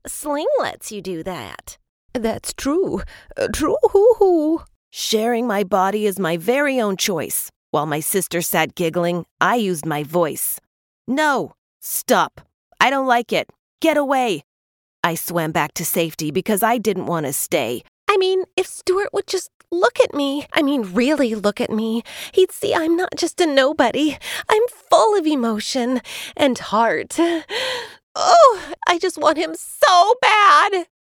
Sling lets you do that. That's true. True. Sharing my body is my very own choice. While my sister sat giggling, I used my voice. No, stop. I don't like it. Get away. I swam back to safety because I didn't want to stay. I mean, if Stuart would just look at me, really look at me, he'd see I'm not just a nobody. I'm full of emotion and heart. Oh, I just want him so bad.